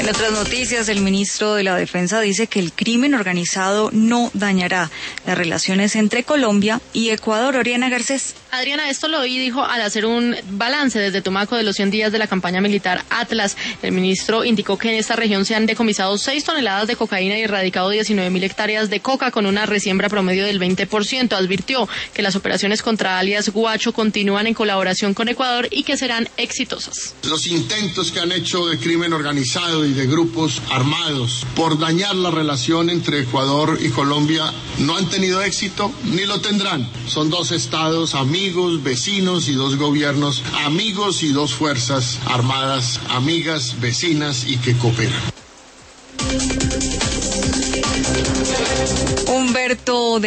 En otras noticias, el ministro de la Defensa dice que el crimen organizado no dañará las relaciones entre Colombia y Ecuador. Oriana Garcés. Adriana, esto lo dijo al hacer un balance desde Tumaco de los 100 días de la campaña militar Atlas. El ministro indicó que en esta región se han decomisado 6 toneladas de cocaína y erradicado 19.000 hectáreas de coca con una resiembra promedio del 20%. Advirtió que las operaciones contra alias Guacho continúan en colaboración con Ecuador y que serán exitosas. Los intentos que han hecho de crimen organizado y de grupos armados por dañar la relación entre Ecuador y Colombia no han tenido éxito ni lo tendrán. Son dos estados amigos, vecinos y dos gobiernos amigos y dos fuerzas armadas amigas, vecinas y que cooperan. Humberto